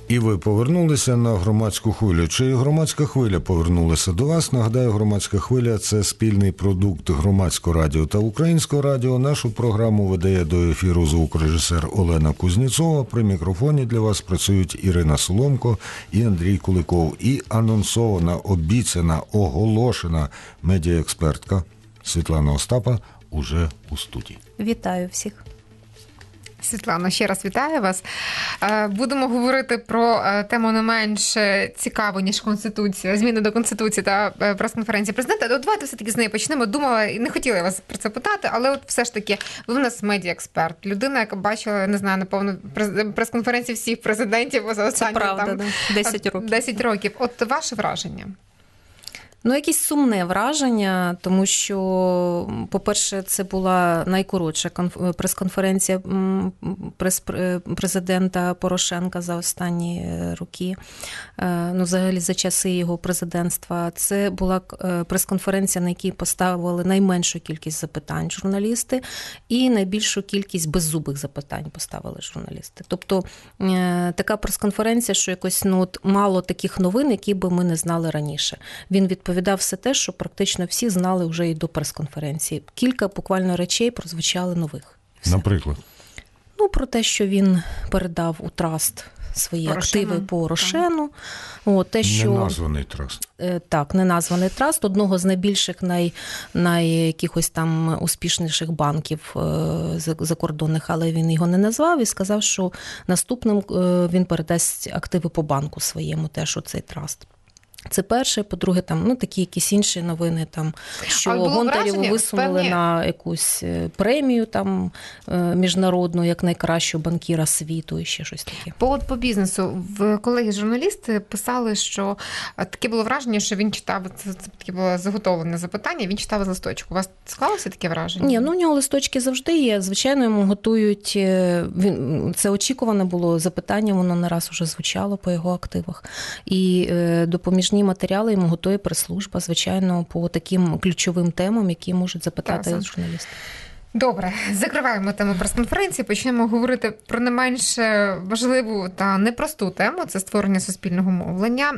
І ви повернулися на громадську хвилю. Чи громадська хвиля повернулася до вас? Нагадаю, громадська хвиля – це спільний продукт Громадського радіо та Українського радіо. Нашу програму видає до ефіру звукорежисер Олена Кузнєцова. При мікрофоні для вас працюють Ірина Соломко і Андрій Куликов. І анонсована, обіцяна, оголошена медіаекспертка Світлана Остапа уже у студії. Вітаю всіх. Світлано, ще раз вітаю вас. Будемо говорити про тему не менш цікаву, ніж Конституція, зміни до Конституції та прес-конференції президента. Давайте все-таки з неї почнемо. Думала, і не хотіла вас про це питати, але от все ж таки, ви в нас медіаексперт. Людина, яка бачила, не знаю, напевно, прес-конференції всіх президентів за останні правда, 10 років. От ваше враження? Якесь сумне враження, тому що, по-перше, це була найкоротша прес-конференція президента Порошенка за останні роки, взагалі за часи його президентства. Це була прес-конференція, на якій поставили найменшу кількість запитань журналісти і найбільшу кількість беззубих запитань поставили журналісти. Тобто така прес-конференція, що якось мало таких новин, які би ми не знали раніше. Він відповідав все те, що практично всі знали вже і до прес-конференції. Кілька буквально речей прозвучали нових. Наприклад? Про те, що він передав у траст свої активи по Рошену. Неназваний траст. Так, неназваний траст. Одного з найбільших, якихось там успішніших банків закордонних, але він його не назвав і сказав, що наступним він передасть активи по банку своєму, теж у цей траст. Це перше. По-друге, такі якісь інші новини, що Гонтарєву висунули на якусь премію міжнародну, як найкращого банкіра світу і ще щось таке. По бізнесу. Колеги-журналісти писали, що таке було враження, що він читав, це таке було заготовлене запитання, він читав з листочку. У вас склалося таке враження? Ні, у нього листочки завжди є. Звичайно, йому готують, це очікуване було запитання, воно не раз уже звучало по його активах. І допоміжні матеріали йому готує прес-служба, звичайно, по таким ключовим темам, які можуть запитати журналісти. Добре, закриваємо тему прес-конференції, почнемо говорити про не менш важливу та непросту тему – це створення суспільного мовлення.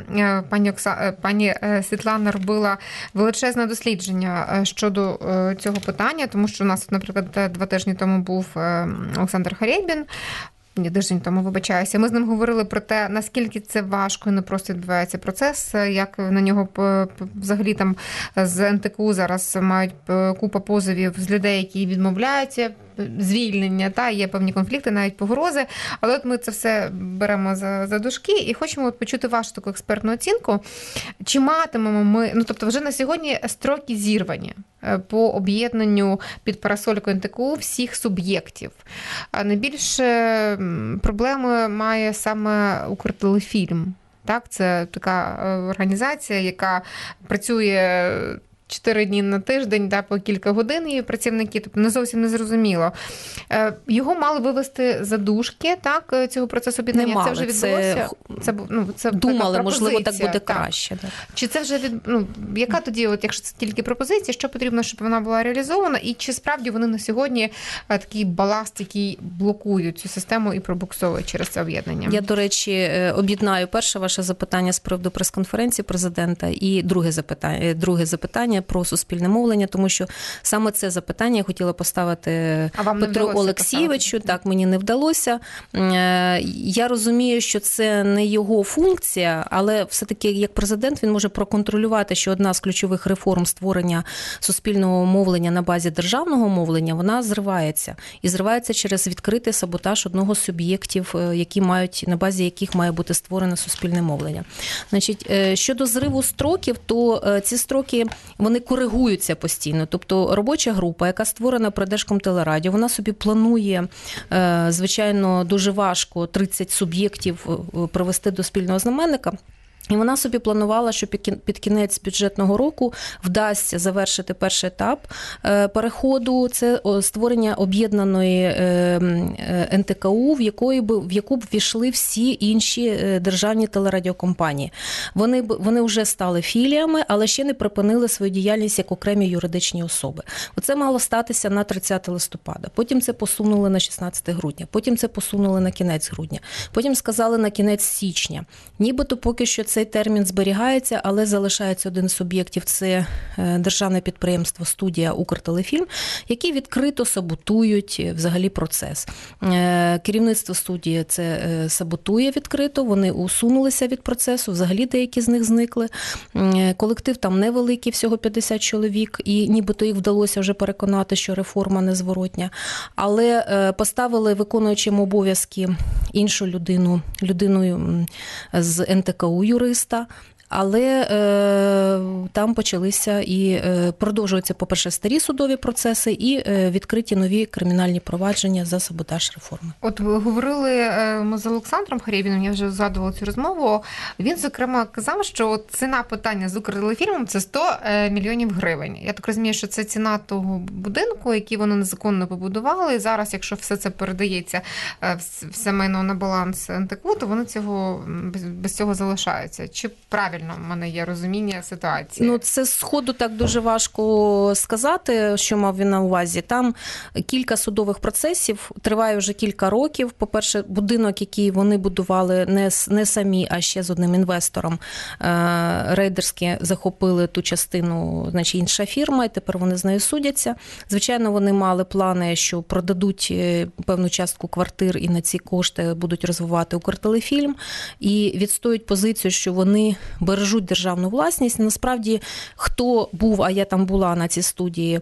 Пані Світлана робила величезне дослідження щодо цього питання, тому що у нас, наприклад, 2 тижні тому був Олександр Харєбін, тиждень тому, вибачаюся. Ми з ним говорили про те, наскільки це важко і непросто відбувається процес, як на нього взагалі з НТКУ зараз мають купа позовів з людей, які відмовляються звільнення, є певні конфлікти, навіть погрози. Але от ми це все беремо за дужки і хочемо почути вашу таку експертну оцінку. Чи матимемо ми, тобто вже на сьогодні строки зірвані по об'єднанню під парасолькою НТКУ всіх суб'єктів. Найбільше проблеми має саме Укртелефільм. Так, це така організація, яка працює 4 дні на тиждень, по кілька годин її працівники, тобто не зовсім не зрозуміло. Його мали вивести за дужки, цього процесу об'єднання. Це вже відбулося? Це думали, можливо, так буде краще. Так. Чи це вже яка тоді, якщо це тільки пропозиція, що потрібно, щоб вона була реалізована, і чи справді вони на сьогодні такий баласт, який блокує цю систему і пробуксовує через це об'єднання? Я, до речі, об'єднаю перше ваше запитання з приводу прес-конференції президента і друге запитання про суспільне мовлення, тому що саме це запитання я хотіла поставити Петру Олексійовичу. Так, мені не вдалося. Я розумію, що це не його функція, але все-таки як президент він може проконтролювати, що одна з ключових реформ створення суспільного мовлення на базі державного мовлення, вона зривається. І зривається через відкритий саботаж одного з суб'єктів, на базі яких має бути створене суспільне мовлення. Значить, щодо зриву строків, то ці строки вони коригуються постійно. Тобто робоча група, яка створена при Держкомтелерадіо, вона собі планує, звичайно, дуже важко 30 суб'єктів привести до спільного знаменника. І вона собі планувала, що під кінець бюджетного року вдасться завершити перший етап переходу. Це створення об'єднаної НТКУ, в яку б ввійшли всі інші державні телерадіокомпанії. Вони вже стали філіями, але ще не припинили свою діяльність як окремі юридичні особи. Оце мало статися на 30 листопада. Потім це посунули на 16 грудня. Потім це посунули на кінець грудня. Потім сказали на кінець січня. Нібито поки що цей термін зберігається, але залишається один з суб'єктів – це державне підприємство «Студія Укртелефільм», які відкрито саботують взагалі процес. Керівництво студії це саботує відкрито, вони усунулися від процесу, взагалі деякі з них зникли. Колектив там невеликий, всього 50 чоловік, і нібито їх вдалося вже переконати, що реформа незворотня. Але поставили виконуючим обов'язки іншу людину з НТКУ юриста, але там почалися і продовжуються, по-перше, старі судові процеси і відкриті нові кримінальні провадження за саботаж реформи. От ви говорили ми з Олександром Харєбіним, я вже згадувала цю розмову. Він, зокрема, казав, що ціна питання з Укртелефільмом – це 100 мільйонів гривень. Я так розумію, що це ціна того будинку, який вони незаконно побудували. І зараз, якщо все це передається все майно на баланс НТКУ, то вони без цього залишаються. Чи правильно в мене є розуміння ситуації? Ну, це сходу так дуже важко сказати, що мав він на увазі. Там кілька судових процесів, триває вже кілька років. По-перше, будинок, який вони будували не самі, а ще з одним інвестором, рейдерськи захопили ту частину, значить, інша фірма, і тепер вони з нею судяться. Звичайно, вони мали плани, що продадуть певну частку квартир і на ці кошти будуть розвивати Укртелефільм, і відстоюють позицію, що вони бережуть державну власність. Насправді, хто був, а я там була на цій студії,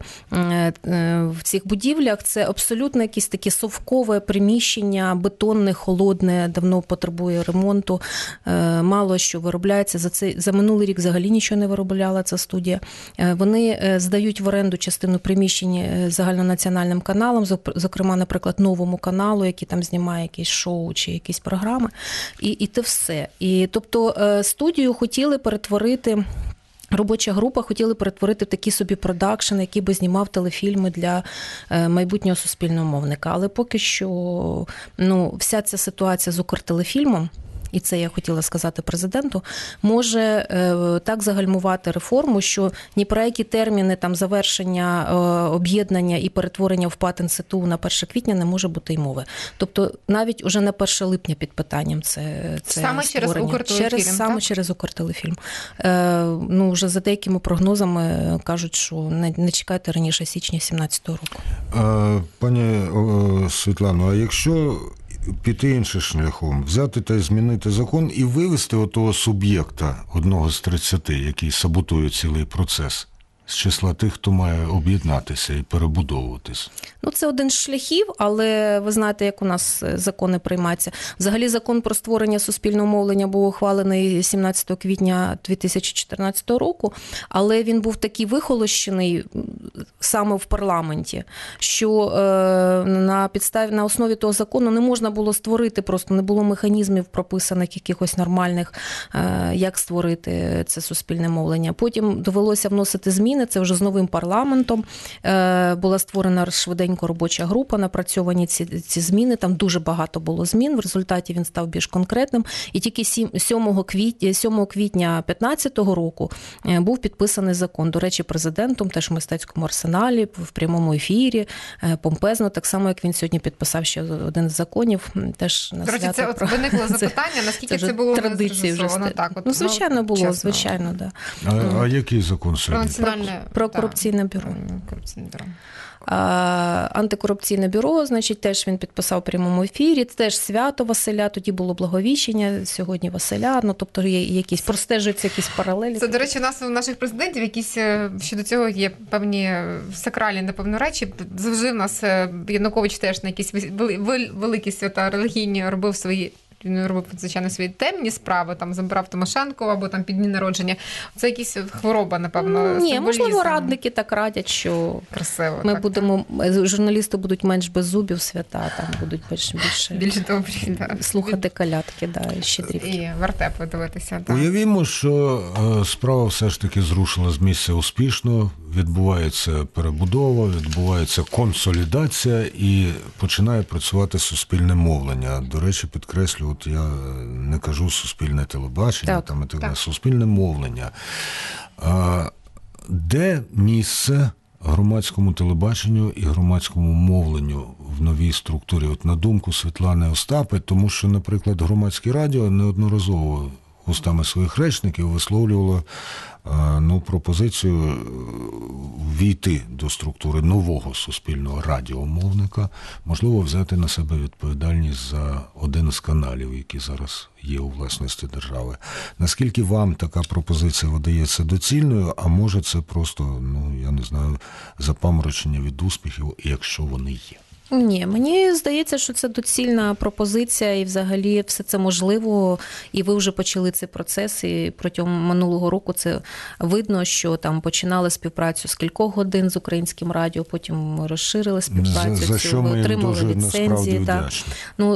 в цих будівлях, це абсолютно якесь таке совкове приміщення, бетонне, холодне, давно потребує ремонту, мало що виробляється. За минулий рік взагалі нічого не виробляла ця студія. Вони здають в оренду частину приміщень загальнонаціональним каналам, зокрема, наприклад, Новому каналу, який там знімає якісь шоу чи якісь програми, і те все. І, тобто, студію хотіли перетворити, робоча група хотіла перетворити в такий собі продакшн, який би знімав телефільми для майбутнього суспільномовника. Але поки що вся ця ситуація з Укртелефільмом, і це я хотіла сказати президенту, може так загальмувати реформу, що ні про які терміни там завершення об'єднання і перетворення в ПАТ НСТУ на 1 квітня не може бути й мови. Тобто навіть уже на 1 липня під питанням це саме через Укртелефільм. Через Укртелефільм. Вже за деякими прогнозами кажуть, що не чекайте раніше січня 2017 року. Пані Світлано, а якщо піти іншим шляхом, взяти та змінити закон і вивести отого суб'єкта, одного з 30, який саботує цілий процес, з числа тих, хто має об'єднатися і перебудовуватись? Це один з шляхів, але ви знаєте, як у нас закони приймаються. Взагалі закон про створення суспільного мовлення був ухвалений 17 квітня 2014 року, але він був такий вихолощений саме в парламенті, що на основі того закону не можна було створити, просто не було механізмів прописаних якихось нормальних, як створити це суспільне мовлення. Потім довелося вносити зміни, це вже з новим парламентом. Була створена швиденько робоча група, напрацьовані ці зміни. Там дуже багато було змін, в результаті він став більш конкретним. І тільки 7 квітня 2015 року був підписаний закон. До речі, президентом, теж в мистецькому арсеналі, в прямому ефірі, помпезно, так само, як він сьогодні підписав ще один з законів. Теж на свято. Це виникло запитання, наскільки це було застосовано так? Звичайно, було, чесно. Звичайно, да. А який закон сьогодні? Про корупційне бюро. Антикорупційне бюро, значить, теж він підписав в прямому ефірі. Теж свято Василя, тоді було Благовіщення, сьогодні Василя. Тобто є якісь, простежуються якісь паралелі. Це, до речі, у наших президентів якісь щодо цього є певні сакральні, напевно, речі. Завжди в нас Янукович теж на якісь великі свята релігійні робив свої він робив, звичайно, свої темні справи, там забирав Тимошенко або там під дні народження. Це якісь хвороба, напевно, Ні, символізм. можливо, радники так радять, що красиво. Ми так, будемо, журналісти будуть менш без зубів свята, там будуть більш добрі, слухати колядки, і щедрівки. І вертепи дивитися. Так. Уявімо, що справа все ж таки зрушила з місця успішно, відбувається перебудова, відбувається консолідація і починає працювати суспільне мовлення. До речі, підкреслю, от я не кажу суспільне телебачення, там і так далі, суспільне мовлення. Де місце громадському телебаченню і громадському мовленню в новій структурі? От на думку Світлани Остапи, тому що, наприклад, громадське радіо неодноразово устами своїх речників висловлювало пропозицію війти до структури нового суспільного радіомовника, можливо, взяти на себе відповідальність за один з каналів, які зараз є у власності держави. Наскільки вам така пропозиція видається доцільною, а може це просто, я не знаю, запаморочення від успіхів, якщо вони є? Ні, мені здається, що це доцільна пропозиція і взагалі все це можливо, і ви вже почали цей процес, і протягом минулого року це видно, що там починали співпрацю з кількох годин з Українським радіо, потім розширили співпрацю, за що ми отримали дуже ліцензії. вдячні.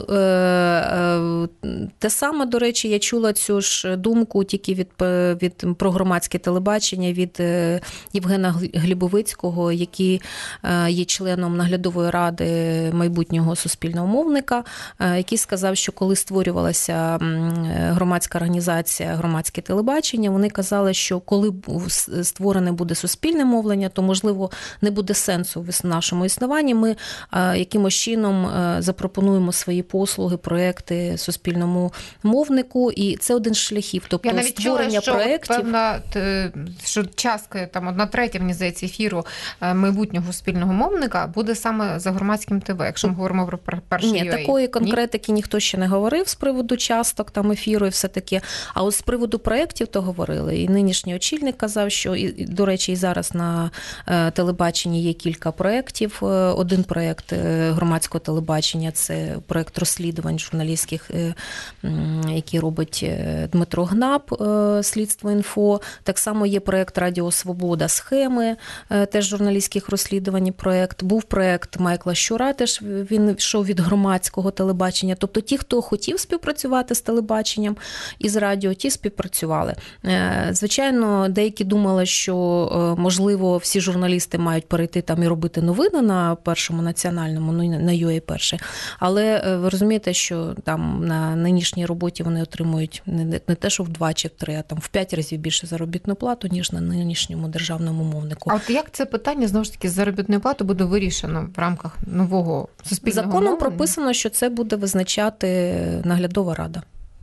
Те саме, до речі, я чула цю ж думку тільки про громадське телебачення від Євгена Глібовицького, який є членом наглядової ради майбутнього суспільного мовника, який сказав, що коли створювалася громадська організація «Громадське телебачення», вони казали, що коли створене буде суспільне мовлення, то, можливо, не буде сенсу в нашому існуванні. Ми якимось чином запропонуємо свої послуги, проекти суспільному мовнику, і це один з шляхів. Тобто я навіть створення чула, проєктів. Певна, що частка, там 1/3, мені здається, ефіру майбутнього суспільного мовника буде саме за громадським ТВ, якщо ми говоримо про перший Ні, такої конкретики ніхто ще не говорив з приводу часток там ефіру і все таке. А от з приводу проєктів то говорили. І нинішній очільник казав, що, і, до речі, і зараз на телебаченні є кілька проєктів. Один проєкт громадського телебачення – це проєкт розслідувань журналістських, який робить Дмитро Гнап, Слідство.Інфо. Так само є проєкт Радіо Свобода «Схеми», теж журналістських розслідувань проєкт. Був проєкт Майкла Щура, теж він йшов від громадського телебачення. Тобто ті, хто хотів співпрацювати з телебаченням і з радіо, ті співпрацювали. Звичайно, деякі думали, що, можливо, всі журналісти мають перейти там і робити новини на Першому національному, на UA-1. Але ви розумієте, що там на нинішній роботі вони отримують не те, що в 2 чи в 3, а там в 5 разів більше заробітну плату, ніж на нинішньому державному мовнику. А от як це питання, знову ж таки, з заробітною платою буде вирішено в рамках нового суспільного законом мовлення? прописано, що це буде визначати наглядова рада.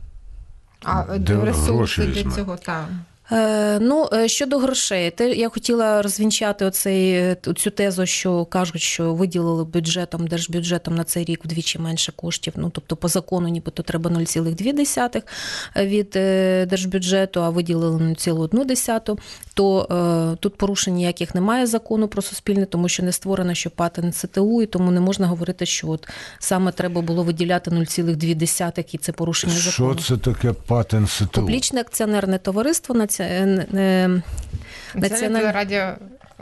А ресурси для цього, так. Щодо грошей, я хотіла розвінчати цю тезу, що кажуть, що виділили держбюджетом на цей рік вдвічі менше коштів. Тобто по закону нібито треба 0,2 від держбюджету, а виділили 0,1. То тут порушень ніяких немає закону про суспільне, тому що не створено, що патент ЦТУ, і тому не можна говорити, що от саме треба було виділяти 0,2, і це порушення закону. Що це таке патент ЦТУ? Публічне акціонерне товариство, Національне радіо...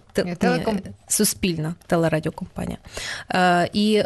Суспільна телерадіокомпанія. І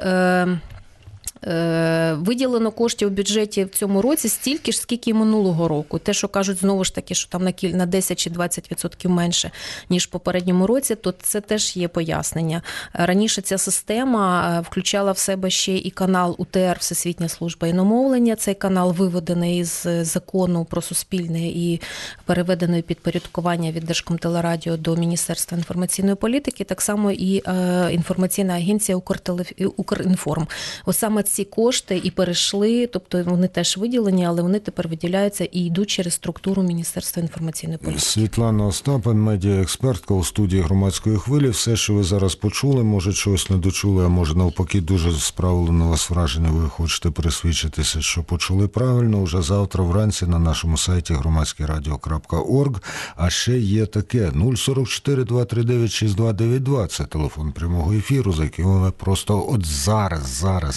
виділено коштів у бюджеті в цьому році стільки ж, скільки і минулого року. Те, що кажуть, знову ж таки, що там на 10 чи 20% менше, ніж в попередньому році, то це теж є пояснення. Раніше ця система включала в себе ще і канал УТР «Всесвітня служба іномовлення». Цей канал виведений із закону про суспільне і переведений під підпорядкування від Держкомтелерадіо до Міністерства інформаційної політики. Так само і інформаційна агенція Укрінформ. Ось саме ці кошти і перейшли, тобто вони теж виділені, але вони тепер виділяються і йдуть через структуру Міністерства інформаційної політики. Світлана Остапин, медіаекспертка у студії «Громадської хвилі». Все, що ви зараз почули, може чогось не дочули, а може навпаки дуже справило на вас враження, ви хочете пересвідчитися, що почули правильно, уже завтра вранці на нашому сайті громадськерадіо.орг. А ще є таке 044 239 6292. Це телефон прямого ефіру, за яким ви просто от зараз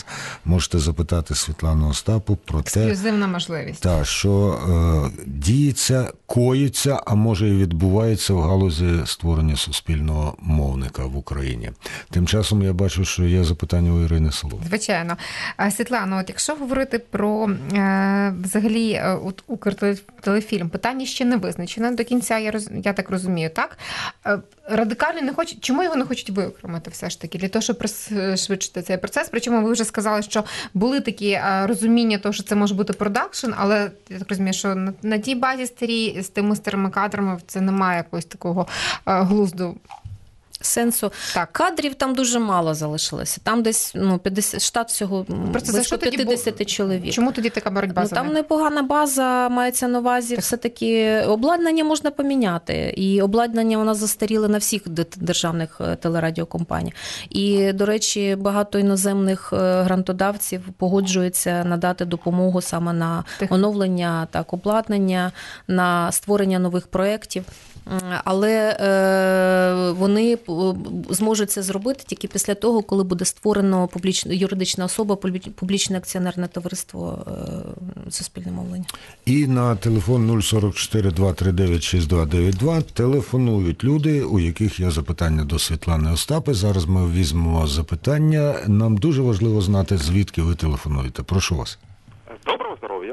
можете запитати Світлану Остапу про те, ексклюзивна можливість. що діється, коїться, а може і відбувається в галузі створення суспільного мовника в Україні. Тим часом я бачу, що є запитання у Ірини Соловій. Звичайно. Світлано, от якщо говорити про взагалі Укртелефільм, питання ще не визначено до кінця, я так розумію, так? Радикально не хочуть, чому його не хочуть виокремити все ж таки? Для того, щоб пришвидшити цей процес. Причому ви вже сказали, що були такі розуміння того, що це може бути продакшн, але я так розумію, що на тій базі старій, з тими старими кадрами, це немає якогось такого глузду. Сенсу. Так. Кадрів там дуже мало залишилося. Там десь 50, штат всього близько 50 чоловік. Чому тоді така боротьба за Там непогана база, мається на увазі. Все-таки обладнання можна поміняти. І обладнання у нас застаріли на всіх державних телерадіокомпаніях. І, до речі, багато іноземних грантодавців погоджуються надати допомогу саме на оновлення обладнання, на створення нових проєктів. Але вони зможуть це зробити тільки після того, коли буде створено юридична особа, публічне акціонерне товариство суспільне мовлення. І на телефон 044 239 6292 телефонують люди, у яких є запитання до Світлани Остапи. Зараз ми візьмемо запитання. Нам дуже важливо знати, звідки ви телефонуєте. Прошу вас. Доброго здоров'я.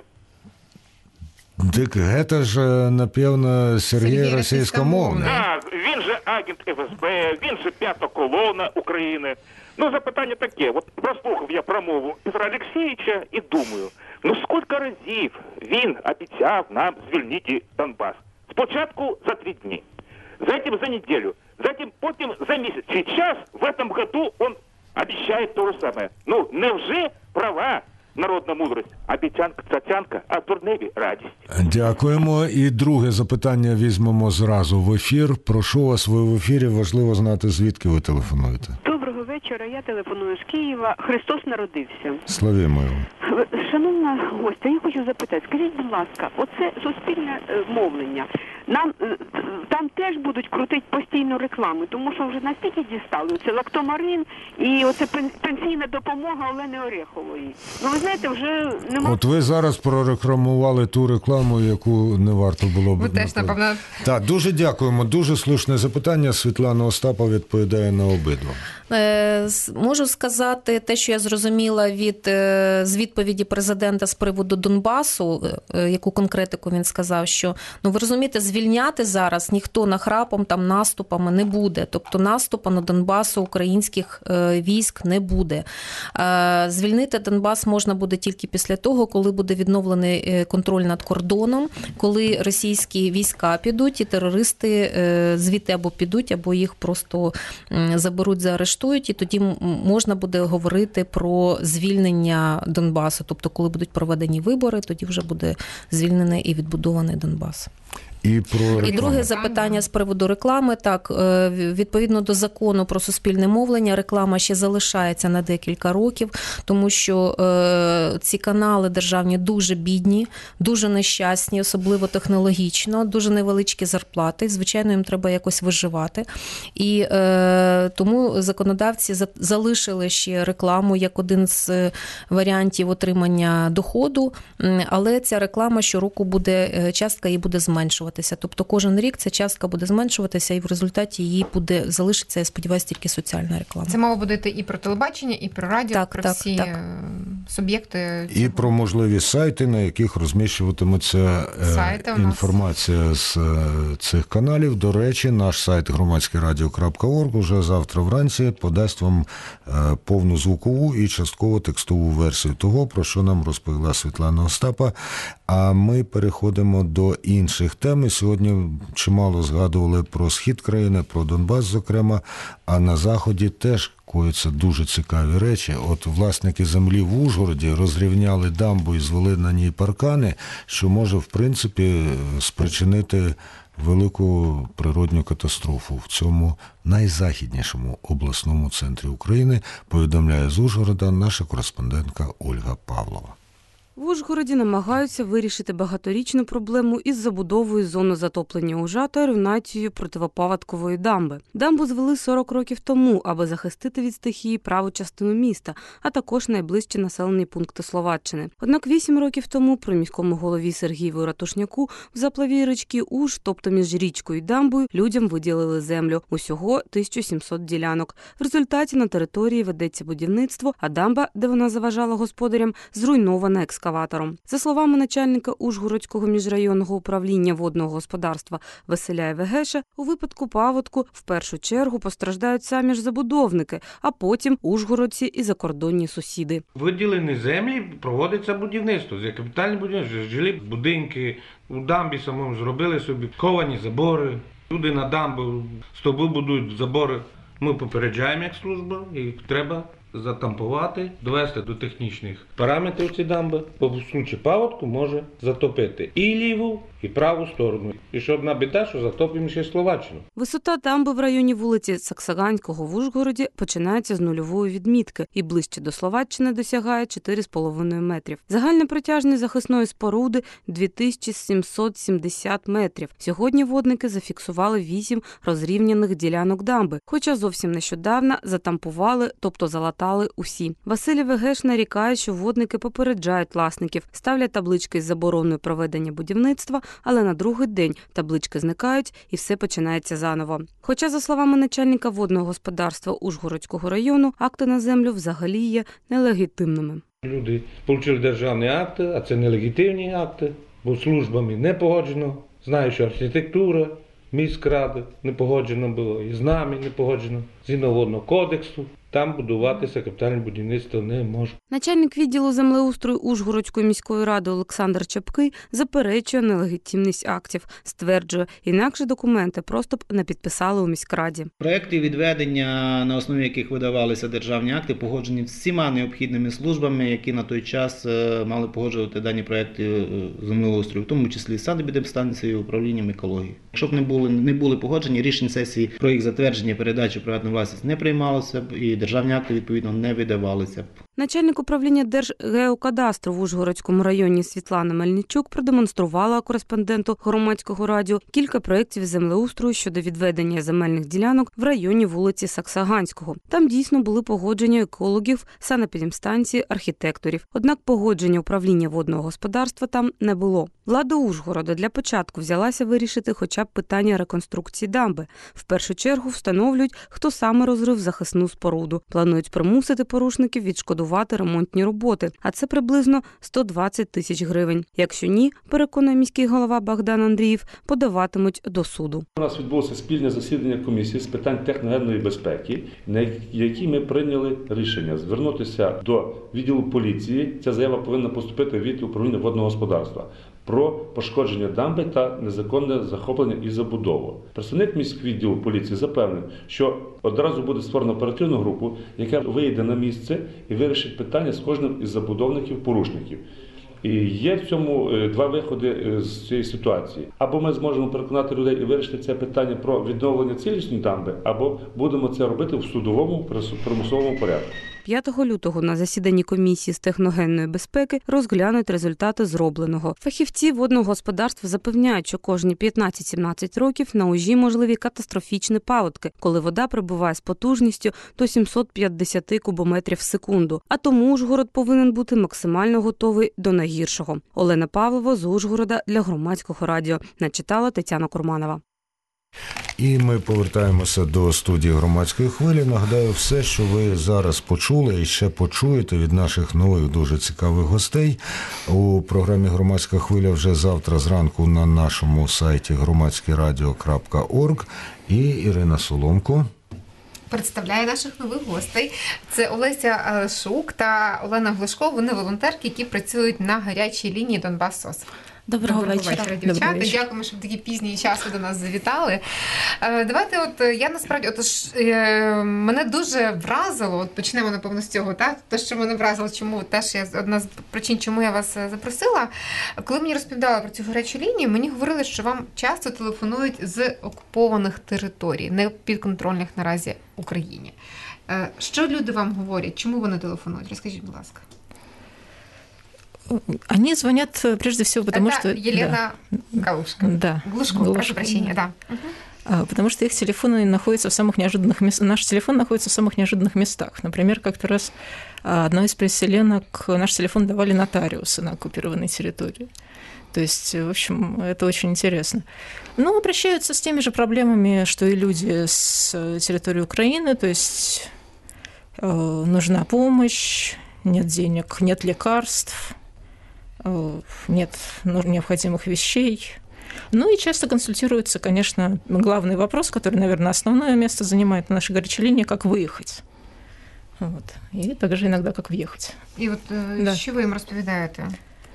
Так гэта ж, напевно, Сергій російськомовний. Він же агент ФСБ, він же п'ята колона України. Запитання таке. От прослухав я промову Петра Олексійовича і думаю, скільки разів він обіцяв нам звільнити Донбас? Спочатку за 3 дні, затем за неділю, потім за місяць. Сейчас, в этом году, он обіцяє те ж саме. Невже права народна мудрость? Обіцянка цацянка, а дурневі радість. Дякуємо. І друге запитання візьмемо зразу в ефір. Прошу вас, ви в ефірі. Важливо знати, звідки ви телефонуєте. Доброго вечора. Я телефоную з Києва. Христос народився. Славімо його. Шановна гостя, я хочу запитати, скажіть, будь ласка, оце суспільне мовлення. Там теж будуть крутити постійно реклами, тому що вже настільки дістали. Це лактомарин і оце пенсійна допомога Олени Орехової. Ви знаєте, вже немає. От ви зараз прорекламували ту рекламу, яку не варто було б. Ви теж, напевно. Так, дуже дякуємо. Дуже слушне запитання. Світлана Остапа відповідає на обидва. Можу сказати те, що я зрозуміла з відповіді президента з приводу Донбасу, яку конкретику він сказав, що, ви розумієте, звільняти зараз ніхто нахрапом, наступами не буде. Тобто наступу на Донбасу українських військ не буде. Звільнити Донбас можна буде тільки після того, коли буде відновлений контроль над кордоном, коли російські війська підуть і терористи звідти або підуть, або їх просто заберуть, заарештують, і тоді можна буде говорити про звільнення Донбасу. Тобто, коли будуть проведені вибори, тоді вже буде звільнений і відбудований Донбас. І друге запитання з приводу реклами. Так, відповідно до закону про суспільне мовлення, реклама ще залишається на декілька років, тому що ці канали державні дуже бідні, дуже нещасні, особливо технологічно, дуже невеличкі зарплати. Звичайно, їм треба якось виживати. І тому законодавці залишили ще рекламу як один з варіантів отримання доходу, але ця реклама щороку буде, частка її буде зменшуватися. Тобто кожен рік ця частка буде зменшуватися, і в результаті її залишиться, я сподіваюся, тільки соціальна реклама. Це мова буде йти і про телебачення, і про радіо, про всі суб'єкти. І про можливі сайти, на яких розміщуватиметься інформація з цих каналів. До речі, наш сайт громадськерадіо.орг уже завтра вранці подасть вам повну звукову і частково текстову версію того, про що нам розповіла Світлана Остапа. А ми переходимо до інших тем. Сьогодні чимало згадували про схід країни, про Донбас, зокрема, а на Заході теж кояться дуже цікаві речі. От власники землі в Ужгороді розрівняли дамбу і звели на ній паркани, що може, в принципі, спричинити велику природню катастрофу в цьому найзахіднішому обласному центрі України, повідомляє з Ужгорода наша кореспондентка Ольга Павлова. В Ужгороді намагаються вирішити багаторічну проблему із забудовою зони затоплення Ужа та руйнацією противопаводкової дамби. Дамбу звели 40 років тому, аби захистити від стихії праву частину міста, а також найближчі населені пункти Словаччини. Однак 8 років тому при міському голові Сергієву Ратушняку в заплаві річки Уж, тобто між річкою і дамбою, людям виділили землю. Усього 1700 ділянок. В результаті на території ведеться будівництво, а дамба, де вона заважала господарям, зруйнована екскаватором. За словами начальника Ужгородського міжрайонного управління водного господарства Василя Евегеша, у випадку паводку в першу чергу постраждають самі ж забудовники, а потім ужгородці і закордонні сусіди. Виділені землі, проводиться будівництво, капітальне будівництво, жилі будинки, у дамбі самому зробили собі ковані забори, люди на дамбу, стовби будують забори. Ми попереджаємо як служба, і треба затампувати, довести до технічних параметрів ці дамби. По случаю паводку може затопити і ліву, і праву сторону. І що одна біда, що затопимо ще Словаччину. Висота дамби в районі вулиці Саксаганського в Ужгороді починається з нульової відмітки і ближче до Словаччини досягає 4,5 метрів. Загальна протяжність захисної споруди – 2770 метрів. Сьогодні водники зафіксували 8 розрівняних ділянок дамби, хоча зовсім нещодавно затампували, тобто залатали усі. Василь Евегеш нарікає, що водники попереджають власників, ставлять таблички з забороною проведення будівництва, але на другий день таблички зникають і все починається заново. Хоча, за словами начальника водного господарства Ужгородського району, акти на землю взагалі є нелегітимними. Люди отримали державні акти, а це нелегітимні акти, бо службами не погоджено. Знаю, що архітектура міськради не погоджено було, і з нами не погоджено, згідно водного кодексу. Там будуватися капітальне будівництво не може. Начальник відділу землеустрою Ужгородської міської ради Олександр Чапкий заперечує нелегітимність актів, стверджує, інакше документи просто б не підписали у міськраді. Проекти відведення, на основі яких видавалися державні акти, погоджені всіма необхідними службами, які на той час мали погоджувати дані проекти землеустрою, в тому числі санепідемстанцією, управлінням екології. Якщо б не були погоджені, рішень сесії про їх затвердження, передачу приватну власність не приймалося б і державні акти, відповідно, не видавалися б. Начальник управління Держгеокадастру в Ужгородському районі Світлана Мельничук продемонструвала кореспонденту Громадського радіо кілька проєктів землеустрою щодо відведення земельних ділянок в районі вулиці Саксаганського. Там дійсно були погодження екологів, санепідемстанції, архітекторів. Однак погодження управління водного господарства там не було. Влада Ужгорода для початку взялася вирішити хоча б питання реконструкції дамби. В першу чергу встановлюють, хто саме розрив захисну споруду. Планують примусити порушників відшкодувати ремонтні роботи, а це приблизно 120 тисяч гривень. Якщо ні, переконує міський голова Богдан Андрієв, подаватимуть до суду. У нас відбулося спільне засідання комісії з питань техногенної безпеки, на якій ми прийняли рішення звернутися до відділу поліції. Ця заява повинна поступити від управління водного господарства про пошкодження дамби та незаконне захоплення і забудову. Представник міськвідділу поліції запевнив, що одразу буде створено оперативну групу, яка вийде на місце і вирішить питання з кожним із забудовників-порушників. І є в цьому два виходи з цієї ситуації. Або ми зможемо переконати людей і вирішити це питання про відновлення цілісної дамби, або будемо це робити в судовому примусовому порядку. 5 лютого на засіданні комісії з техногенної безпеки розглянуть результати зробленого. Фахівці водного господарства запевняють, що кожні 15-17 років на Ужі можливі катастрофічні паводки, коли вода прибуває з потужністю до 750 кубометрів в секунду. А тому Ужгород повинен бути максимально готовий до найгіршого. Олена Павлова з Ужгорода для Громадського радіо. Начитала Тетяна Курманова. І ми повертаємося до студії Громадської хвилі. Нагадаю, все, що ви зараз почули і ще почуєте від наших нових дуже цікавих гостей у програмі «Громадська хвиля» вже завтра зранку на нашому сайті громадськерадіо.орг. І Ірина Соломко представляє наших нових гостей. Це Олеся Шук та Олена Глушко. Вони волонтерки, які працюють на гарячій лінії «Донбас-СОС». Доброго вечора, дівчата. Дякуємо, що в такий пізній час ви до нас завітали. Давайте, я насправді, мене дуже вразило, почнемо, напевно, з цього, так? Те, що мене вразило, одна з причин, чому я вас запросила. Коли мені розповідали про цю гарячу лінію, мені говорили, що вам часто телефонують з окупованих територій, не підконтрольних наразі Україні. Що люди вам говорять? Чому вони телефонують? Розкажіть, будь ласка. Они звонят прежде всего потому, Это что... Елена Галушко. Да. Глушко, прошу прощения, да. Потому что их телефоны находятся в самых неожиданных местах. Наш телефон находится в самых неожиданных местах. Например, как-то раз одной из переселенок наш телефон давали нотариусы на оккупированной территории. То есть, в общем, это очень интересно. Но обращаются с теми же проблемами, что и люди с территории Украины. То есть нужна помощь, нет денег, нет лекарств, нет необходимых вещей. Ну и часто консультируется, конечно, главный вопрос, который, наверное, основное место занимает на нашей горячей линии, как выехать. Вот. И также иногда как въехать. І от що ви їм розповідаєте?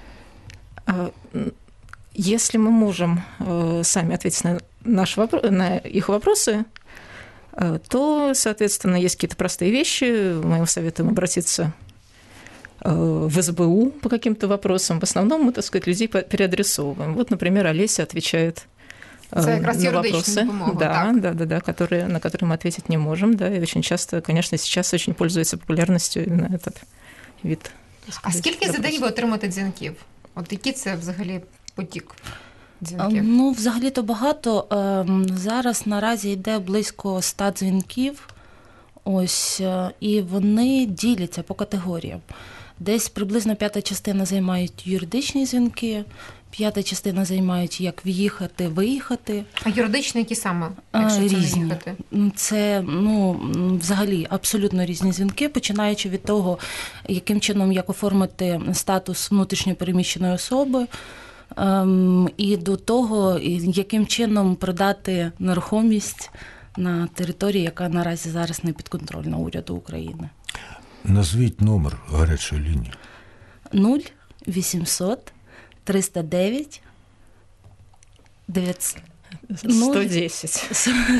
Если мы можем сами ответить на их вопросы, то, соответственно, есть какие-то простые вещи. Мы им советуем обратиться в СБУ по каким-то вопросам. В основном мы, так сказать, людей переадресовываем. Вот, например, Олеся отвечает на вопросы, на которые мы ответить не можем. Да, и очень часто, конечно, сейчас очень пользуется популярностью именно этот вид. А скільки за день ви отримаєте дзвінків? От який це взагалі потік дзвінків? Ну, взагалі-то багато. Зараз наразі йде близько 100 дзвінків. Ось, і вони діляться по категоріям. Десь приблизно 5 частина займають юридичні дзвінки, 5 частина займають як в'їхати, виїхати. А юридичні які саме? Якщо різні. Це виїхати? Це, взагалі, абсолютно різні дзвінки, починаючи від того, яким чином як оформити статус внутрішньо переміщеної особи, і до того, яким чином продати нерухомість на території, яка наразі зараз не підконтрольна уряду України. Назвіть номер гарячої лінії. 0800 309 900. 110.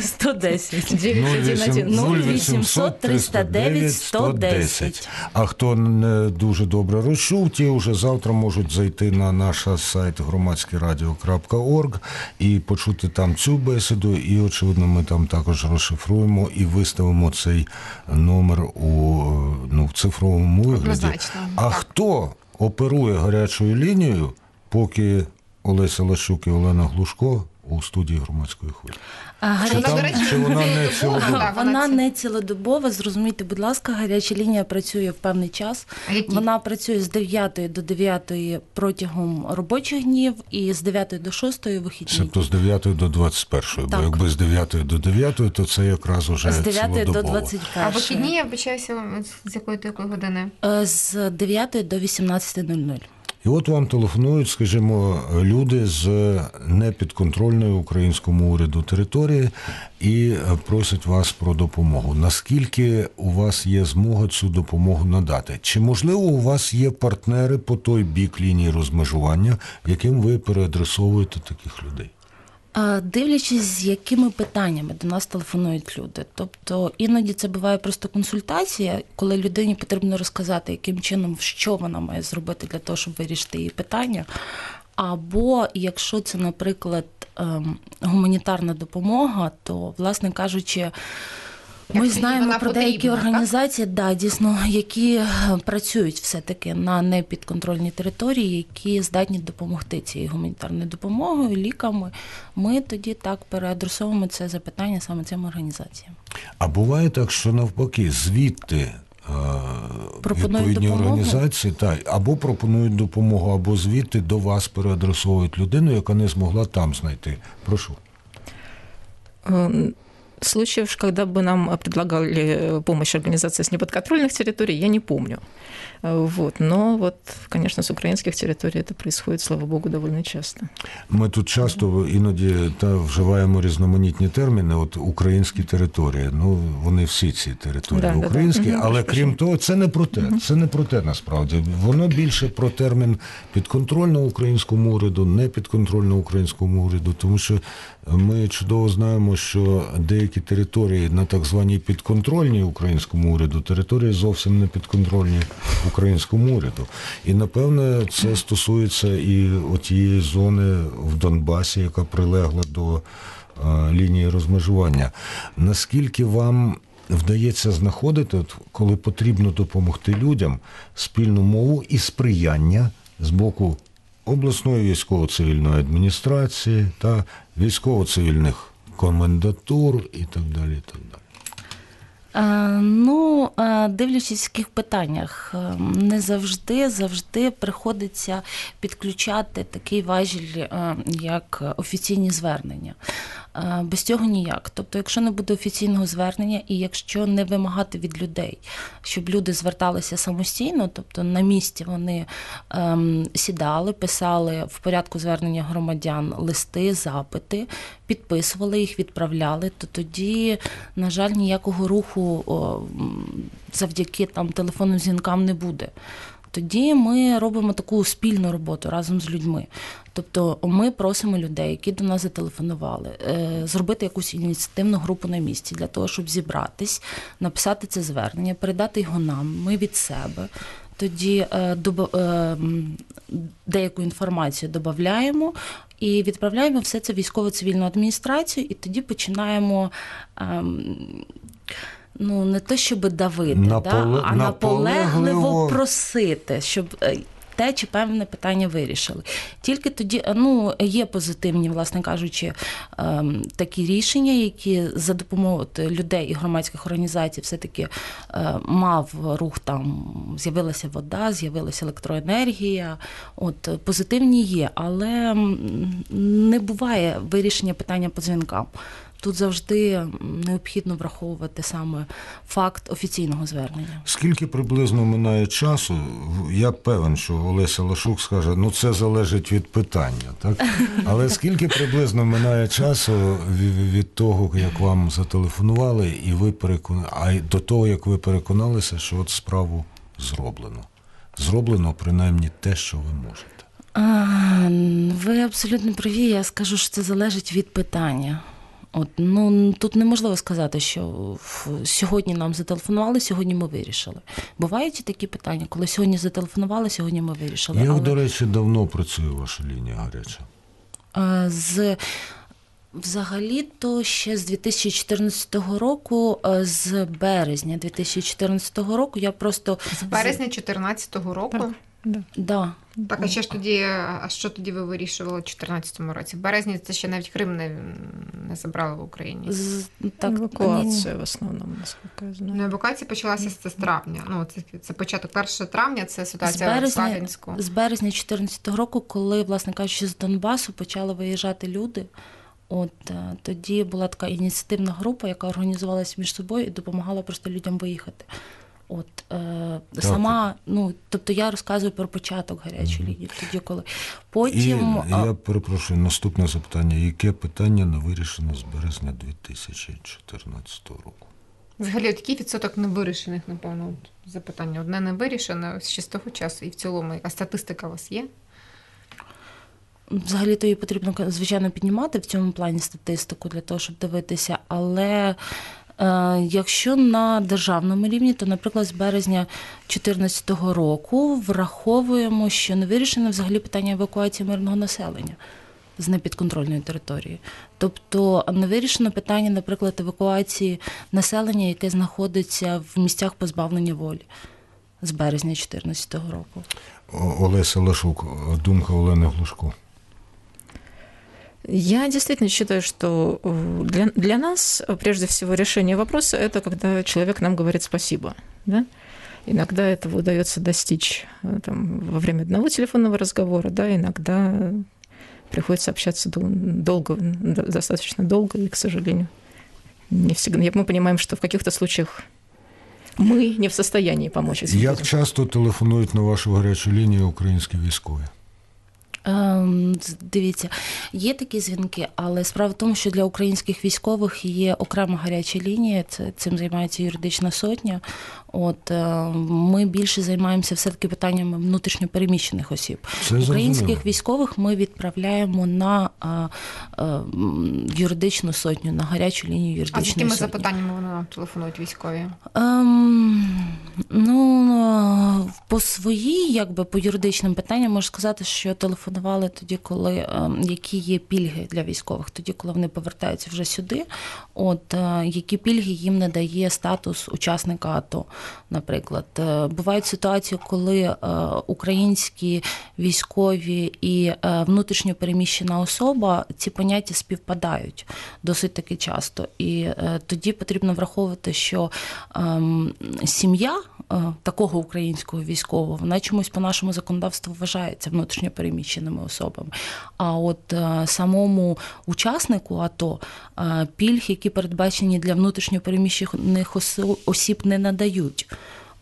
0800 309 110. А хто не дуже добре розчув, ті вже завтра можуть зайти на наш сайт громадськерадіо.орг і почути там цю бесіду, і, очевидно, ми там також розшифруємо і виставимо цей номер в цифровому вигляді. Однозначно. А хто оперує гарячою лінією, поки Олеся Лащук і Олена Глушко у студії громадської хвилі? Чи вона не цілодобова? Вона не цілодобова. Зрозумійте, будь ласка, гаряча лінія працює в певний час. Вона працює з 9 до 9 протягом робочих днів і з 9 до 6 вихідні. Тобто з 9 до 21, бо якби з 9 до 9, то це якраз уже з 9 цілодобово. до 21. А вихідні я почаюся з якої до якої години? З 9 до 18:00. І от вам телефонують, скажімо, люди з непідконтрольної українському уряду території і просять вас про допомогу. Наскільки у вас є змога цю допомогу надати? Чи, можливо, у вас є партнери по той бік лінії розмежування, яким ви переадресовуєте таких людей? Дивлячись, з якими питаннями до нас телефонують люди. Тобто іноді це буває просто консультація, коли людині потрібно розказати, яким чином, що вона має зробити для того, щоб вирішити її питання. Або якщо це, наприклад, гуманітарна допомога, то, власне кажучи, ми знаємо про деякі організації, дійсно, які працюють все-таки на непідконтрольній території, які здатні допомогти цією гуманітарною допомогою, ліками. Ми тоді так переадресовуємо це запитання саме цим організаціям. А буває так, що навпаки, звідти відповідні організації або пропонують допомогу, або звідти до вас переадресовують людину, яка не змогла там знайти. Прошу. Случаев, когда бы нам предлагали помощь организации с неподконтрольных территорий, я не помню. Но, конечно, с украинских территорий это происходит, слава богу, довольно часто. Ми тут часто іноді вживаємо різноманітні терміни, українські території. Вони всі ці території українські, але крім того, це не про те. Це не про те, насправді. Воно більше про термін підконтрольного українському уряду, непідконтрольного українському уряду, тому що ми чудово знаємо, що деякі території на так званій підконтрольній українському уряду, території зовсім не підконтрольні українському уряду. І, напевне, це стосується і отієї зони в Донбасі, яка прилегла до лінії розмежування. Наскільки вам вдається знаходити, коли потрібно допомогти людям, спільну мову і сприяння з боку обласної військово-цивільної адміністрації та військово-цивільних комендатур і так далі, і так далі? Дивлячись, в яких питаннях, не завжди приходиться підключати такий важіль, як офіційні звернення. Без цього ніяк. Тобто, якщо не буде офіційного звернення і якщо не вимагати від людей, щоб люди зверталися самостійно, тобто на місці вони сідали, писали в порядку звернення громадян листи, запити, підписували їх, відправляли, то тоді, на жаль, ніякого руху завдяки телефонним дзвінкам не буде. Тоді ми робимо таку спільну роботу разом з людьми. Тобто ми просимо людей, які до нас зателефонували, зробити якусь ініціативну групу на місці для того, щоб зібратись, написати це звернення, передати його нам, ми від себе. Тоді деяку інформацію додаємо і відправляємо все це в військово-цивільну адміністрацію, і тоді починаємо не те, щоб давити, а наполегливо просити, щоб те чи певне питання вирішили. Тільки тоді, є позитивні, власне кажучи, такі рішення, які за допомогою людей і громадських організацій все-таки мав рух, з'явилася вода, з'явилася електроенергія. Позитивні є, але не буває вирішення питання по дзвінкам. Тут завжди необхідно враховувати саме факт офіційного звернення. Скільки приблизно минає часу? Я певен, що Олеся Лашук скаже, це залежить від питання, так? Але скільки приблизно минає часу від того, як вам зателефонували, і ви до того, як ви переконалися, що справу зроблено? Зроблено, принаймні, те, що ви можете. Ви абсолютно праві, я скажу, що це залежить від питання. Тут неможливо сказати, що сьогодні нам зателефонували, сьогодні ми вирішили. Бувають і такі питання, коли сьогодні зателефонували, сьогодні ми вирішили. Як, до речі, давно працює ваша лінія гаряча? Взагалі-то ще з 2014 року, з березня 2014 року я просто... З березня 2014 року? Так. Да. Так, а що тоді ви вирішували у 2014 році? В березні це ще навіть Крим не забрали в Україні. Евакуація в основному, наскільки я знаю. Евакуація почалася з травня. Це початок 1 травня, це ситуація в Славянську. З березня 2014 року, коли, власне кажучи, з Донбасу почали виїжджати люди, тоді була така ініціативна група, яка організувалася між собою і допомагала просто людям виїхати. Тобто я розказую про початок гарячої лінії, тоді коли потім... Я перепрошую, наступне запитання. Яке питання не вирішено з березня 2014 року? Взагалі, який відсоток невирішених, напевно, запитання? Одне не вирішено ще з того часу, і в цілому, яка статистика у вас є? Взагалі-то її потрібно, звичайно, піднімати в цьому плані статистику для того, щоб дивитися, але... Якщо на державному рівні, то, наприклад, з березня 2014 року враховуємо, що не вирішено взагалі питання евакуації мирного населення з непідконтрольної території. Тобто не вирішено питання, наприклад, евакуації населення, яке знаходиться в місцях позбавлення волі з березня 2014 року. Олеся Лашук, думка Олени Глушко. Я действительно считаю, что для нас, прежде всего, решение вопроса – это когда человек нам говорит спасибо. Да? Иногда этого удается достичь во время одного телефонного разговора, да, иногда приходится общаться долго, достаточно долго, и, к сожалению, не всегда. Мы понимаем, что в каких-то случаях мы не в состоянии помочь. Як часто телефонують на вашу гарячу лінію українські військові? Дивіться, є такі дзвінки, але справа в тому, що для українських військових є окрема гаряча лінія, цим займається юридична сотня. Ми більше займаємося все-таки питаннями внутрішньопереміщених осіб. Українських військових ми відправляємо на юридичну сотню, на гарячу лінію юридичної сотні. А з якими запитаннями вони нам телефонують військові? По своїй, по юридичним питанням можу сказати, що телефонували тоді, коли які є пільги для військових, тоді, коли вони повертаються вже сюди, які пільги їм надає статус учасника АТО. наприклад. Бувають ситуації, коли українські військові і внутрішньо переміщена особа, ці поняття співпадають досить таки часто. І тоді потрібно враховувати, що сім'я такого українського військового, вона чомусь по нашому законодавству вважається внутрішньо переміщеними особами. А от самому учаснику АТО пільг, які передбачені для внутрішньо переміщених осіб, не надають.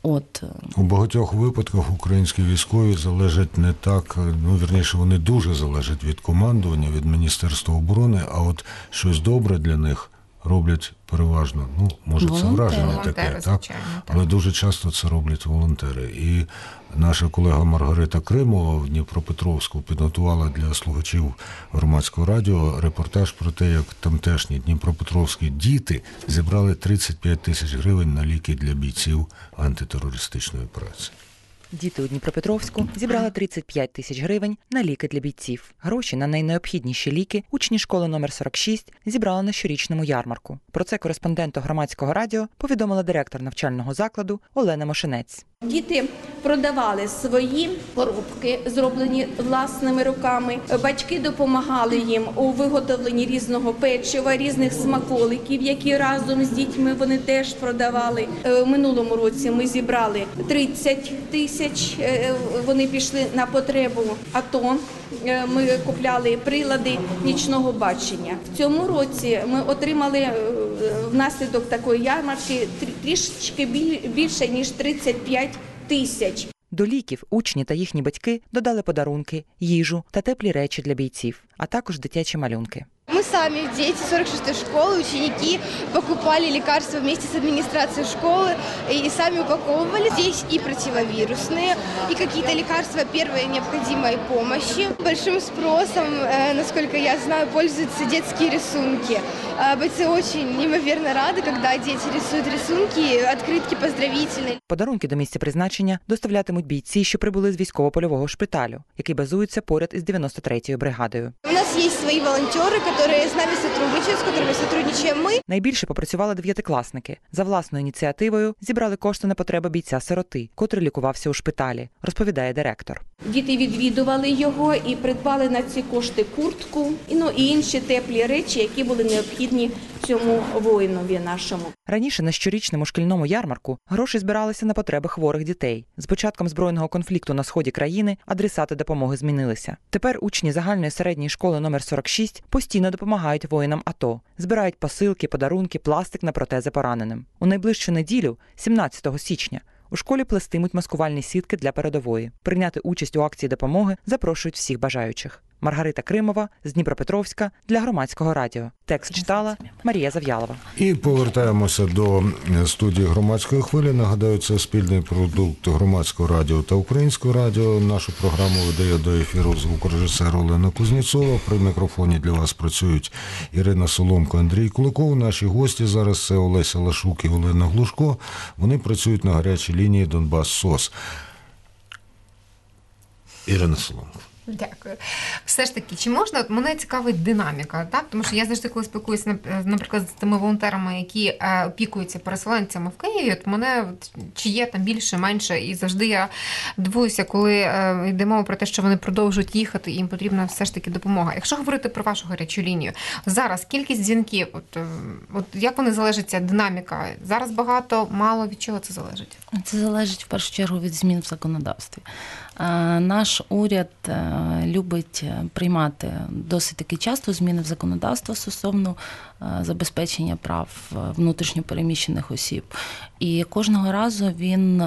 У багатьох випадках українські військові залежать не так, вірніше, вони дуже залежать від командування, від Міністерства оборони, а от щось добре для них роблять переважно. Може, це враження таке, так? Але дуже часто це роблять волонтери. І наша колега Маргарита Кримова в Дніпропетровську підготувала для слухачів Громадського радіо репортаж про те, як тамтешні дніпропетровські діти зібрали 35 тисяч гривень на ліки для бійців антитерористичної операції. Діти у Дніпропетровську зібрали 35 тисяч гривень на ліки для бійців. Гроші на найнеобхідніші ліки учні школи номер 46 зібрали на щорічному ярмарку. Про це кореспонденту Громадського радіо повідомила директор навчального закладу Олена Мошенець. Діти продавали свої коробки, зроблені власними руками. Батьки допомагали їм у виготовленні різного печива, різних смаколиків, які разом з дітьми вони теж продавали. У минулому році ми зібрали 30 тисяч, вони пішли на потребу АТО. Ми купляли прилади нічного бачення. В цьому році ми отримали внаслідок такої ярмарки трішечки більше, ніж 35 тисяч. До ліків учні та їхні батьки додали подарунки, їжу та теплі речі для бійців, а також дитячі малюнки. Мы сами, дети 46-й школы, ученики, покупали лекарства вместе с администрацией школы и сами упаковывали. Здесь и противовирусные, и какие-то лекарства первой необходимой помощи. Большим спросом, насколько я знаю, пользуются детские рисунки. Бойцы очень неимоверно рады, когда дети рисуют рисунки, открытки поздравительные. Подарунки до місця призначення доставлятимуть бійці, що прибули з військово-польового шпиталю, який базується поряд із 93-ю бригадою. У нас є свої волонтери, які з нами сотрудничають, з якими сотрудничаємо ми. Найбільше попрацювали 9-класники. За власною ініціативою зібрали кошти на потреби бійця-сироти, котрий лікувався у шпиталі, розповідає директор. Діти відвідували його і придбали на ці кошти куртку і інші теплі речі, які були необхідні цьому воїнові нашому. Раніше на щорічному шкільному ярмарку гроші збиралися на потреби хворих дітей. З початком збройного конфлікту на сході країни адресати допомоги змінилися. Тепер учні загальної середньої школи номер 46 постійно допомагають воїнам АТО. Збирають посилки, подарунки, пластик на протези пораненим. У найближчу неділю, 17 січня, у школі плестимуть маскувальні сітки для передової. Прийняти участь у акції допомоги запрошують всіх бажаючих. Маргарита Кримова з Дніпропетровська для Громадського радіо. Текст читала Марія Зав'ялова. І повертаємося до студії Громадської хвилі. Нагадаю, це спільний продукт Громадського радіо та Українського радіо. Нашу програму видає до ефіру звукорежисер Олена Кузнєцова. При мікрофоні для вас працюють Ірина Соломко, Андрій Куликов. Наші гості зараз це Олеся Лашук і Олена Глушко. Вони працюють на гарячій лінії Донбас-СОС. Ірина Соломко. Дякую. Все ж таки, чи можна, мене цікавить динаміка, так? Тому що я завжди, коли спілкуюся, наприклад, з тими волонтерами, які опікуються переселенцями в Києві, от мене, чи є там більше, менше, і завжди я дивуюся, коли йде мова про те, що вони продовжують їхати, і їм потрібна все ж таки допомога. Якщо говорити про вашу гарячу лінію, зараз кількість дзвінків, от як вони залежать, ця динаміка? Зараз багато, мало, від чого це залежить? Це залежить в першу чергу від змін в законодавстві. Наш уряд любить приймати досить таки часто зміни в законодавство стосовно забезпечення прав внутрішньо переміщених осіб. І кожного разу він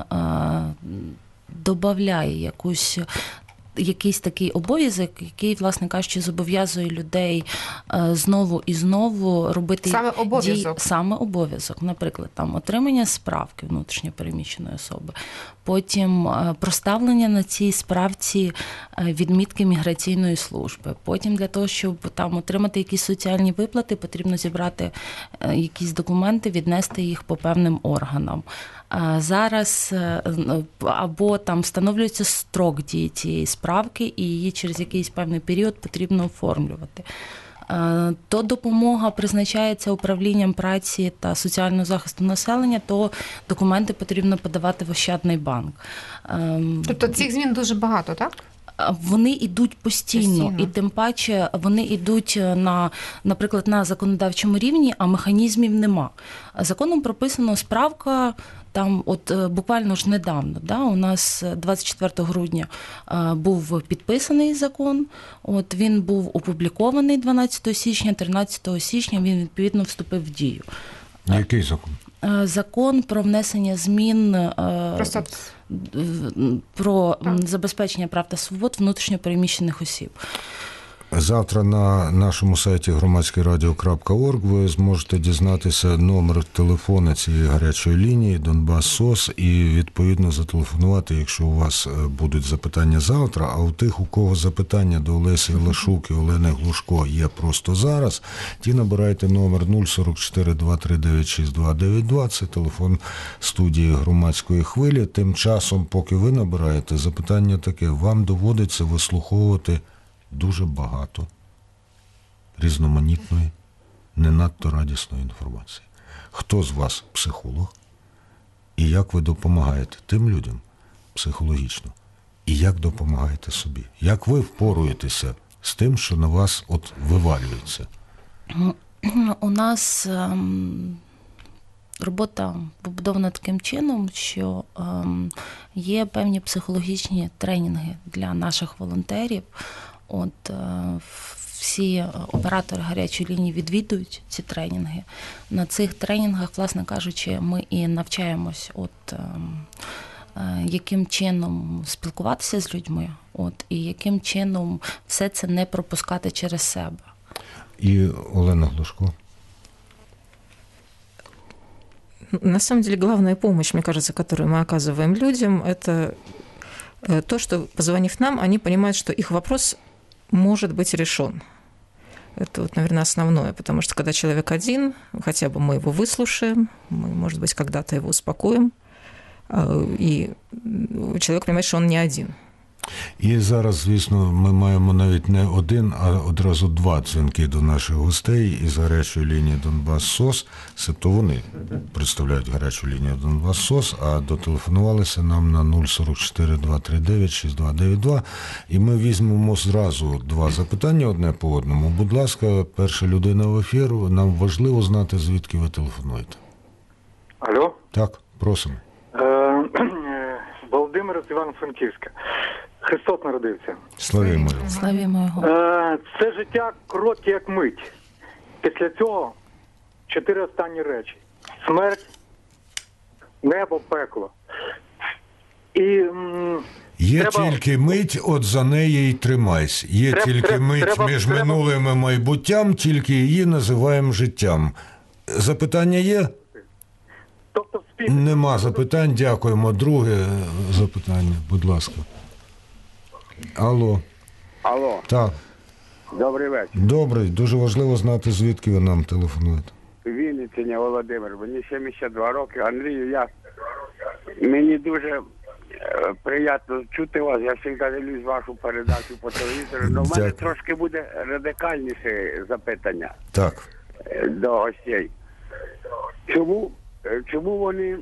додає якийсь такий обов'язок, який, власне кажучи, зобов'язує людей знову і знову робити саме обов'язок. Наприклад, там отримання справки внутрішньо переміщеної особи, потім проставлення на цій справці відмітки міграційної служби. Потім для того, щоб там отримати якісь соціальні виплати, потрібно зібрати якісь документи, віднести їх по певним органам. Зараз або там встановлюється строк дії цієї справки, і її через якийсь певний період потрібно оформлювати. То допомога призначається управлінням праці та соціального захисту населення, то документи потрібно подавати в Ощадний банк. Тобто цих змін дуже багато, так? Вони йдуть постійно, і тим паче вони йдуть наприклад, на законодавчому рівні, а механізмів нема. Законом прописано справка, там буквально ж недавно, у нас 24 грудня був підписаний закон, він був опублікований 12 січня, 13 січня він відповідно вступив в дію. Який закон? Закон про внесення змін про забезпечення прав та свобод внутрішньо переміщених осіб. Завтра на нашому сайті громадськерадіо.орг ви зможете дізнатися номер телефону цієї гарячої лінії Донбас СОС і відповідно зателефонувати, якщо у вас будуть запитання завтра, а у тих, у кого запитання до Олесі Лашук і Олени Глушко є просто зараз, ті набирайте номер 044 239 6292, це телефон студії Громадської хвилі. Тим часом, поки ви набираєте, запитання таке, вам доводиться вислуховувати дуже багато різноманітної, не надто радісної інформації. Хто з вас психолог? І як ви допомагаєте тим людям психологічно? І як допомагаєте собі? Як ви впоруєтеся з тим, що на вас вивалюється? У нас робота побудована таким чином, що є певні психологічні тренінги для наших волонтерів. Всі оператори гарячої лінії відвідують ці тренінги. На цих тренінгах, власне кажучи, ми і навчаємось, яким чином спілкуватися з людьми, і яким чином все це не пропускати через себе. І Олена Глушко. На самом деле, главная помощь, мне кажется, которую мы оказываем людям, это то, что, позвонив нам, они понимают, что их вопрос может быть решен. Это, наверное, основное, потому что когда человек один, хотя бы мы его выслушаем, мы, может быть, когда-то его успокоим, и человек понимает, что он не один. І зараз, звісно, ми маємо навіть не один, а одразу два дзвінки до наших гостей із гарячої лінії Донбас СОС. Себто вони представляють гарячу лінію Донбас СОС, а дотелефонувалися нам на 044 239 6292. І ми візьмемо зразу два запитання одне по одному. Будь ласка, перша людина в ефіру. Нам важливо знати, звідки ви телефонуєте. Алло? Так, просимо. Володимир з Івано-Франківська. Христос народився. Славімо його. Славімо його. Це життя коротке, як мить. Після цього 4 останні речі. Смерть, небо, пекло. І Є тільки мить, от за неї й тримайся. Є тільки мить між минулим і майбуттям, тільки її називаємо життям. Запитання є? Тобто Нема запитань, дякуємо. Друге запитання, будь ласка. Алло. Алло. Так. Добрий вечір. Добрий. Дуже важливо знати, звідки ви нам телефонуєте. Вінниця, Володимир. Мені 72 роки. Андрію, мені дуже приємно чути вас. Я завжди дивлюсь вашу передачу по телевізору. Але в мене трошки буде радикальніше запитання. Так. До гостей. Чому вони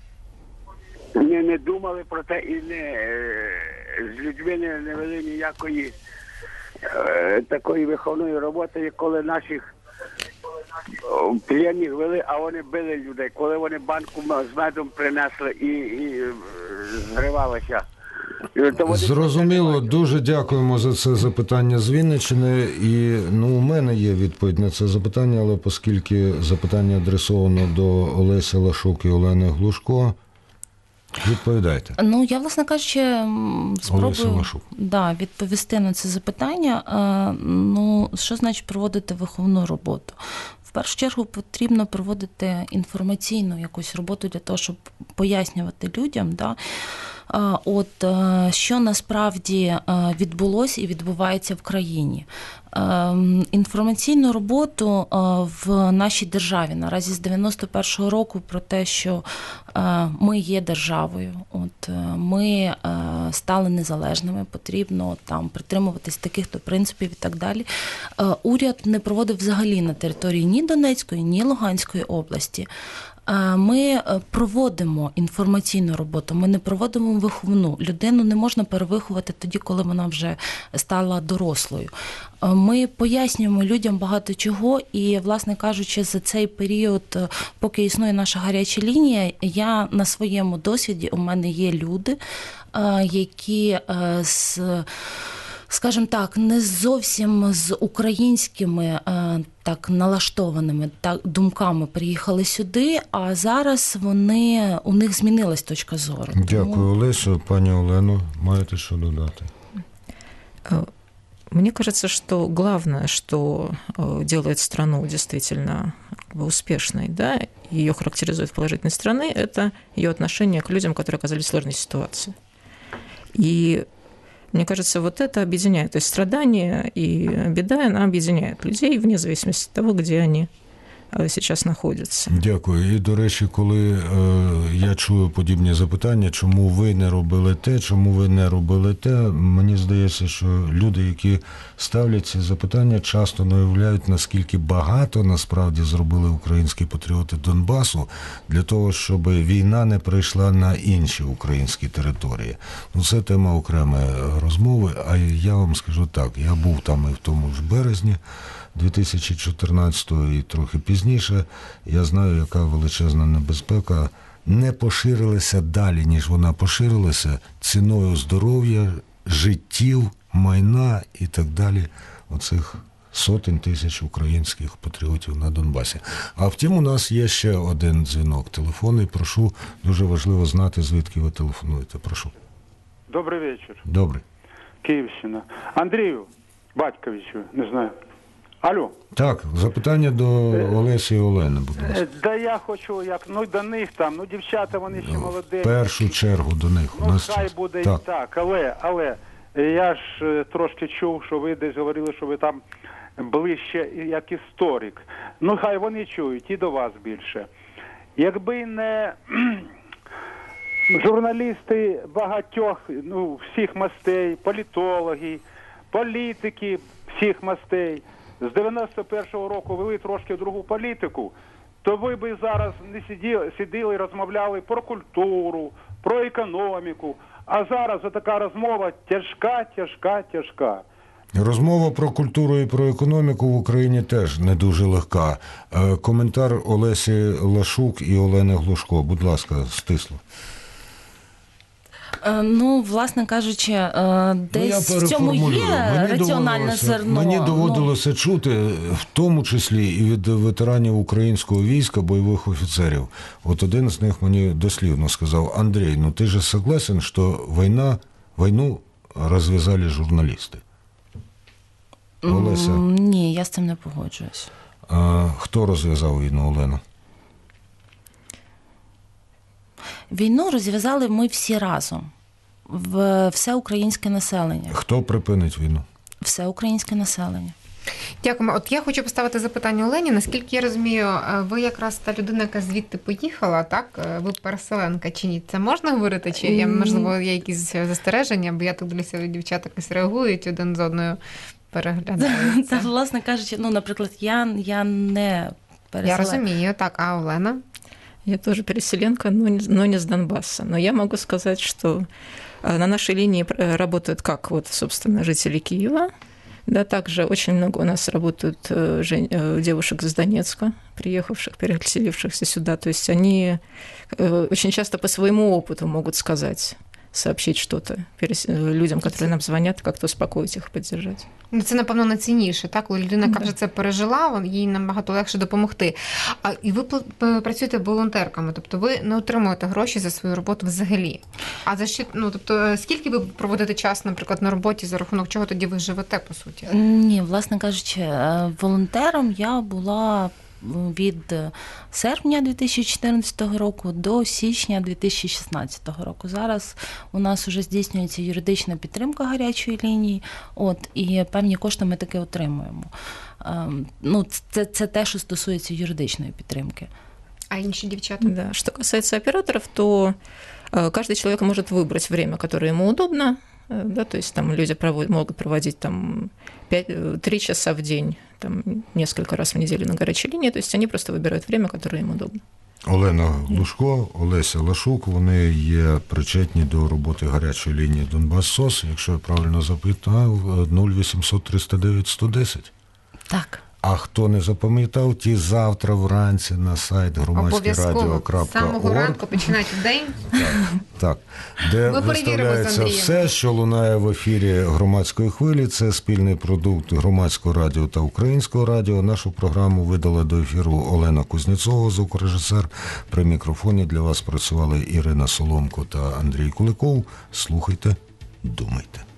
не думали про те і з людьми не вели ніякої такої виховної роботи, як коли наших пленних вели, а вони били людей, коли вони банку з медом принесли і зривалися. Зрозуміло, дуже дякуємо за це запитання з Вінниччини. І у мене є відповідь на це запитання, але оскільки запитання адресовано до Олесі Лашук і Олени Глушко, відповідайте. Я, власне кажучи, спробую відповісти на це запитання. Що значить проводити виховну роботу? В першу чергу потрібно проводити інформаційну якусь роботу для того, щоб пояснювати людям, що насправді відбулося і відбувається в країні. Інформаційну роботу в нашій державі наразі з 91-го року про те, що ми є державою, ми стали незалежними, потрібно там притримуватись таких-то принципів і так далі. Уряд не проводив взагалі на території ні Донецької, ні Луганської області. Ми проводимо інформаційну роботу, ми не проводимо виховну. Людину не можна перевиховувати тоді, коли вона вже стала дорослою. Ми пояснюємо людям багато чого і, власне кажучи, за цей період, поки існує наша гаряча лінія, я на своєму досвіді, у мене є люди, які скажімо так, не зовсім з українськими так налаштованими думками приїхали сюди, а зараз у них змінилась точка зору. Дякую, Олесю. Пані Олено, маєте що додати? Мне кажется, что главное, что делает страну действительно успешной, да, ее характеризует положительной страны, это ее отношение к людям, которые оказались в сложной ситуации. И мне кажется, вот это объединяет. То есть страдания и беда, она объединяет людей вне зависимости от того, где они зараз знаходяться. Дякую. І, до речі, коли я чую подібні запитання, чому ви не робили те, чому ви не робили те, мені здається, що люди, які ставлять ці запитання, часто не уявляють, наскільки багато насправді зробили українські патріоти Донбасу для того, щоб війна не прийшла на інші українські території. Ну, це тема окремої розмови, а я вам скажу так, я був там і в тому ж березні 2014-го і трохи пізніше. Я знаю, яка величезна небезпека не поширилася далі, ніж вона поширилася, ціною здоров'я, життів, майна і так далі оцих сотень тисяч українських патріотів на Донбасі. А втім, у нас є ще один дзвінок телефонний. Прошу, дуже важливо знати, звідки ви телефонуєте. Прошу. Добрий вечір. Добрий. Київщина. Андрію Батьковичу, не знаю. Алло. Так, запитання до Олесі і Олени, будь ласка. Да я хочу, до них там, дівчата, вони ще молоді. В першу чергу до них. Хай буде так. І так, але я ж трошки чув, що ви десь говорили, що ви там ближче як історик. Хай вони чують, і до вас більше. Якби не журналісти багатьох, всіх мастей, політологи, політики всіх мастей, з 91-го року вели трошки другу політику, то ви б зараз не сиділи і розмовляли про культуру, про економіку. А зараз така розмова тяжка. Розмова про культуру і про економіку в Україні теж не дуже легка. Коментар Олесі Лашук і Олени Глушко. Будь ласка, стисло. Власне кажучи, десь в цьому є раціональне зерно. Мені доводилося чути, в тому числі і від ветеранів українського війська, бойових офіцерів. От один з них мені дослівно сказав: Андрій, ти же согласен, що війну розв'язали журналісти? Олеся? Ні, я з цим не погоджуюсь. Хто розв'язав війну, Олена? Війну розв'язали ми всі разом. Все українське населення. Хто припинить війну? Все українське населення. Дякуємо. От я хочу поставити запитання Олені. Наскільки я розумію, ви якраз та людина, яка звідти поїхала, так? Ви переселенка чи ні? Це можна говорити? Чи, можливо, є якісь застереження? Бо я так дивлюся, дівчата якось реагують один з одною, переглядають. Це, власне кажучи, наприклад, я не переселенка. Я розумію, так. А Олена? Я тоже переселенка, но не с Донбасса. Но я могу сказать, что на нашей линии работают как собственно, жители Киева. Да, также очень много у нас работают девушек из Донецка, приехавших, переселившихся сюда. То есть они очень часто по своему опыту могут сказать, сообщить что-то людям, которые нам звонят, как-то успокоить их, поддержать. Це, напевно, найцінніше, так? Коли людина, яка вже це пережила, їй набагато легше допомогти. І ви працюєте волонтерками, тобто ви не отримуєте гроші за свою роботу взагалі. А за що, тобто, скільки ви проводите час, наприклад, на роботі, за рахунок чого тоді ви живете, по суті? Ні, власне кажучи, волонтером я була від серпня 2014 року до січня 2016 року. Зараз у нас вже здійснюється юридична підтримка гарячої лінії, і певні кошти ми таки отримуємо. Це те, що стосується юридичної підтримки. А інші дівчата? Да. Что касается операторов, то каждый человек может выбрать время, которое ему удобно. Да, то есть там люди могут проводить там 3 часа в день, там, несколько раз в неделю на горячей линии. То есть они просто выбирают время, которое им удобно. Олена Глушко, Олеся Лашук, вони є причетні до роботи гарячої лінії Донбас-СОС, якщо я правильно запитав, 0800 309 110. Так. А хто не запам'ятав, ті завтра вранці на сайт громадськерадіо.орг. З самого ранку починайте день. Так, де виставляється все, що лунає в ефірі громадської хвилі. Це спільний продукт Громадського радіо та Українського радіо. Нашу програму видала до ефіру Олена Кузнєцова, звукорежисер. При мікрофоні для вас працювали Ірина Соломко та Андрій Куликов. Слухайте, думайте.